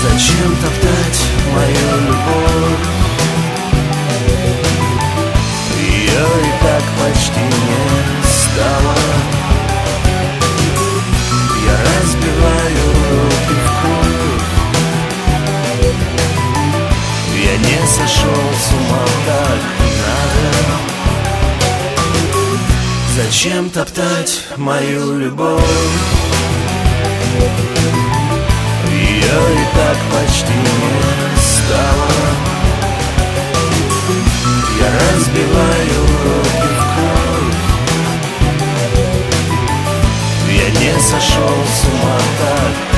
Зачем топтать мою любовь? Ее и так почти не стало. Я разбиваю руки в кровь. Я не сошел с ума, так надо. Зачем топтать мою любовь? Ее и так почти не стало. Я разбиваю руки в кровь. Я не сошел с ума, так